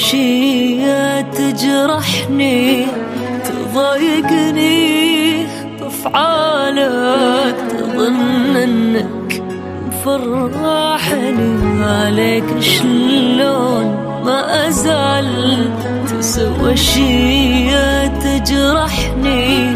أشياء تجرحني تضايقني بأفعالك، تظن أنك مفرحني عليك شلون ما أزال تسوى أشياء تجرحني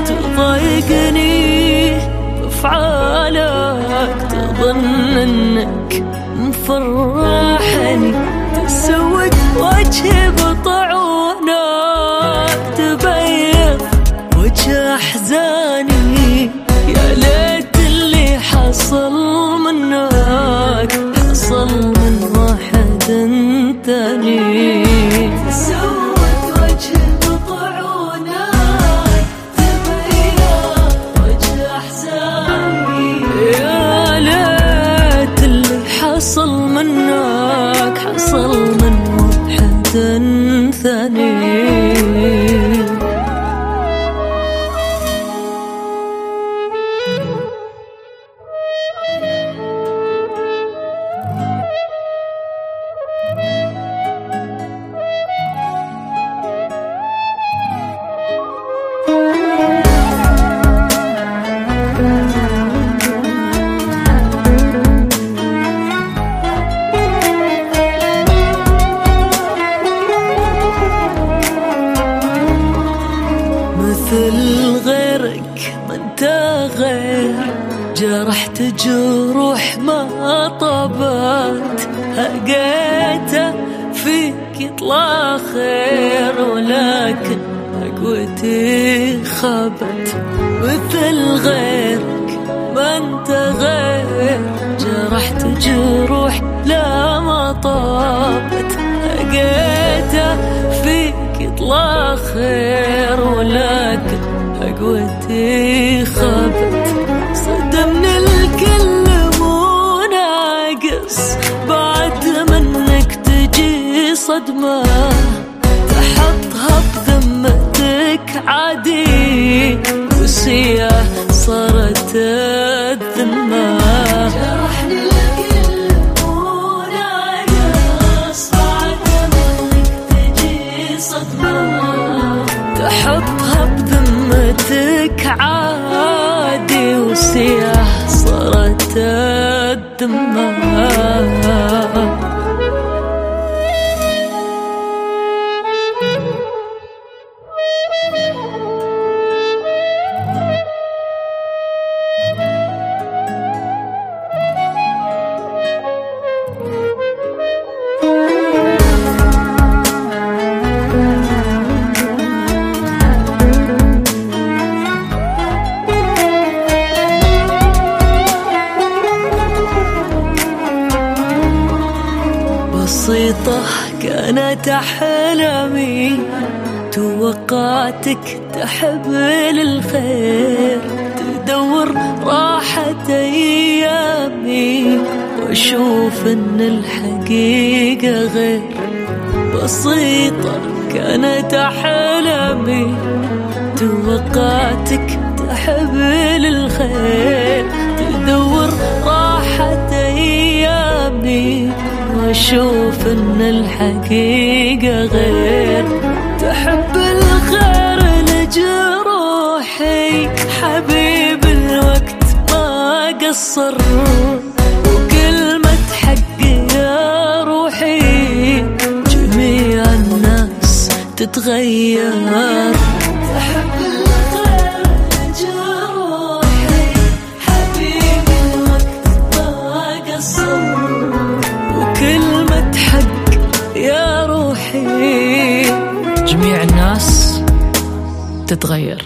تضايقني بأفعالك، تظن أنك مفرحني تسود وجهي بطعونك، تبيض وجه أحزاني. يا ليت اللي حصل منك حصل من واحد تاني. تسود وجهي بطعونك، تبيض وجه أحزاني. يا ليت اللي حصل منك حصل من واحد ثاني. مثل غيرك ما انت غير، جرحت جروح ما طابت، هقيته فيك يطلع خير ولكن قوتي خابت. مثل غيرك ما انت غير، جرحت جروح لا ما طابت، هقيته فيك يطلع خير ولكن قوتي خابت. صدمني الكل مو ناقص بعد منك تجي صدمة، تحطها بذمتك عادي وسياه صارت الذمة. جرحني الكل مو ناقص بعد منك تجي صدمة، تحطها بذمتك عادي وسياه صارت الذمة. بسيطة كانت أحلامي، توقعتك تحب للخير، تدور راحة أيامي وأشوف إن الحقيقة غير. بسيطة كانت أحلامي، توقعتك تحب للخير، تدور راحة أيامي وأشوف إن الحقيقة غير. تحب الخير لجروحي حبيب الوقت ما قصر، وكلمة حق يا روحي جميع الناس تتغير. تحب الخير لجروحي حبيب الوقت ما قصر، وكلمة حق يا روحي جميع الناس تتغير.